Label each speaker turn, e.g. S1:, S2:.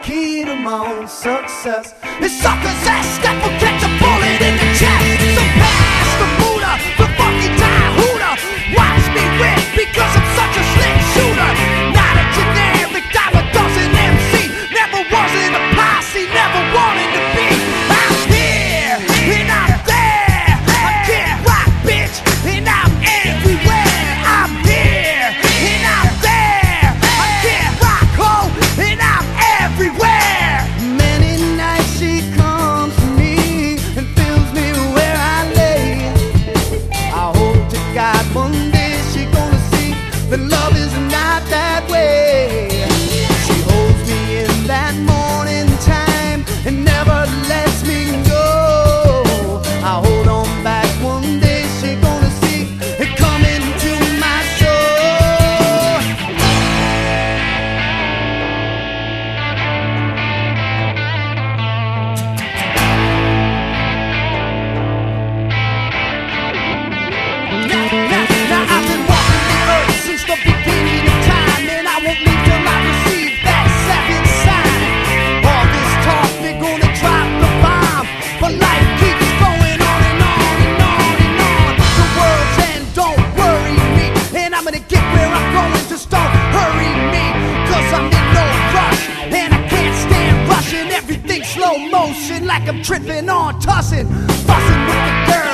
S1: key to my own success. It's suckers ass that will catch a bullet in the chest. So pass the Buddha, the funky tie hooter. Watch me whip because I'm such a slick shooter. Not a generic dollar dozen MC. Never was in a posse, never wanted to be. I'm here and I'm there. I can't rock, bitch, and I'm everywhere. I'm here and I'm there. I can't rock, ho, and I'm everywhere. Many nights she comes to me and fills me where I lay. I hope to God one day she gonna see that love is not that way. She holds me in that morning time and never lets me go. I hold on back, one day she gonna see it coming to my soul. Now I've been walking the earth since the beginning of time, and I won't leave till I receive that second sign. All this talk, they're gonna drop the bomb, but life keeps going on and on and on and on. The world's end, don't worry me, and I'm gonna get where I'm going, just don't hurry me, cause I'm in no rush, and I can't stand rushing. Everything slow motion like I'm tripping on tussin', fussing with the girl